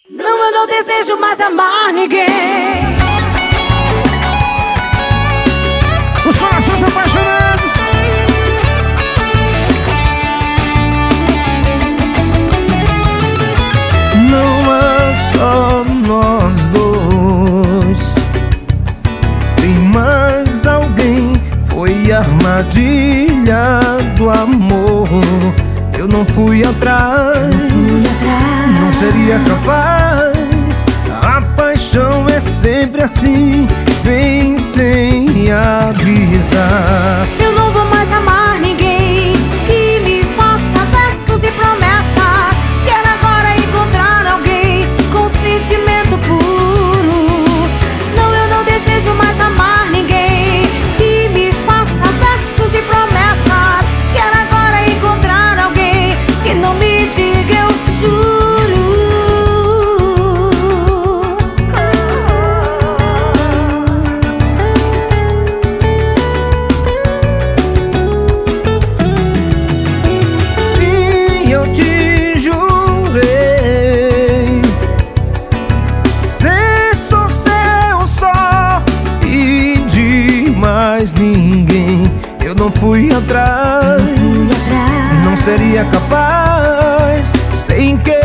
Não, eu não desejo mais amar ninguém. Os corações apaixonados. Não há só nós dois, tem mais alguém. Foi a armadilha do amor. Eu não fui atrás, não seria capaz. A paixão é sempre assim, vem sem avisar. Eu não vou mais amar ninguém que me faça versos e promessas. Quero agora encontrar alguém com sentimento puro. Não, eu não desejo mais amar ninguém que me faça versos e promessas. Quero agora encontrar alguém que não me diga eu juro. Sim, eu te jurei ser só seu só e de mais ninguém. Eu não fui atrás, não seria capaz sem querer.